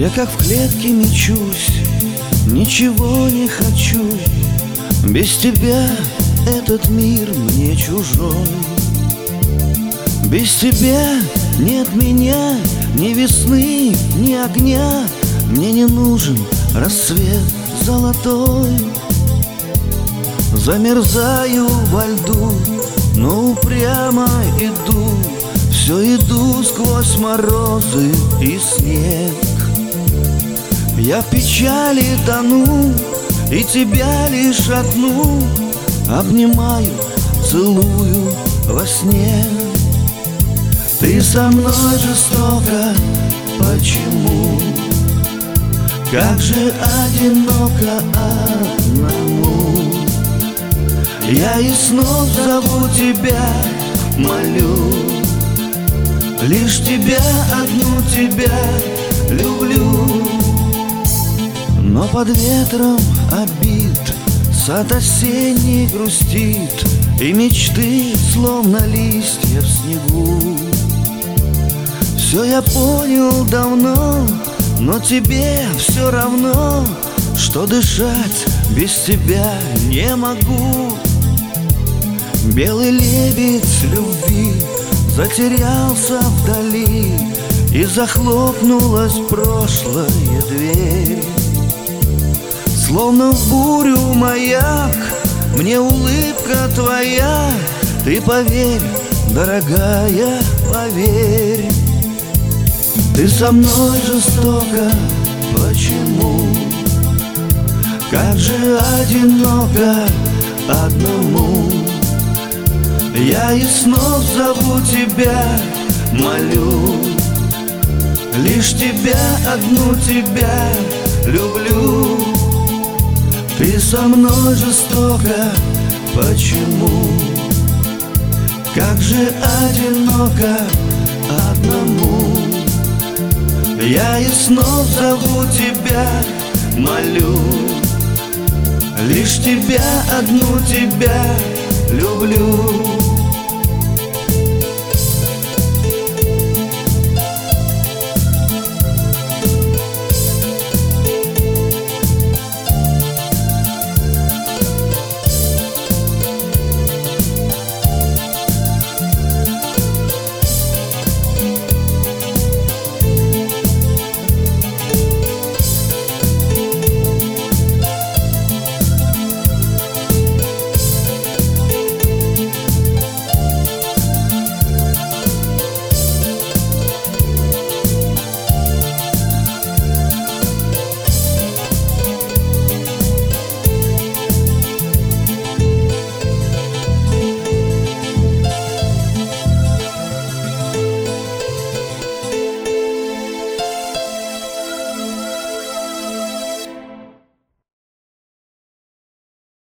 Я как в клетке мечусь, ничего не хочу. Без тебя этот мир мне чужой. Без тебя нет меня, ни весны, ни огня. Мне не нужен рассвет золотой. Замерзаю во льду, но упрямо иду. Все иду сквозь морозы и снег. Я в печали тону, и тебя лишь одну обнимаю, целую во сне. Ты со мной жестоко, почему? Как же одиноко одному. Я и снов зову тебя, молю. Лишь тебя, одну тебя люблю. Но под ветром обид сад осенний грустит, и мечты, словно листья в снегу. Все я понял давно, но тебе все равно, что дышать без тебя не могу. Белый лебедь любви затерялся вдали, и захлопнулась прошлая дверь. Словно в бурю маяк, мне улыбка твоя. Ты поверь, дорогая, поверь. Ты со мной жестоко, почему? Как же одиноко одному. Я и снов зову тебя, молю. Лишь тебя, одну тебя люблю. Ты со мной жестоко, почему? Как же одиноко одному. Я и снов зову тебя, молю. Лишь тебя, одну тебя люблю.